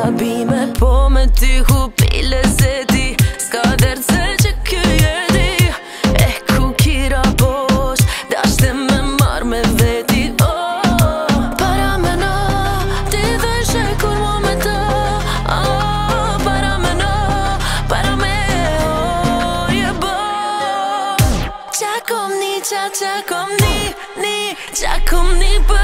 gabime, po me ty hupi lezeti. S'ka derce që ky jeti. E ku kira bosh, dashte me marr me veti. Para me no, ti dheshe kur mo me ta. Para me no, para me je bo. Qakom ni, qakom ni, qakom ni për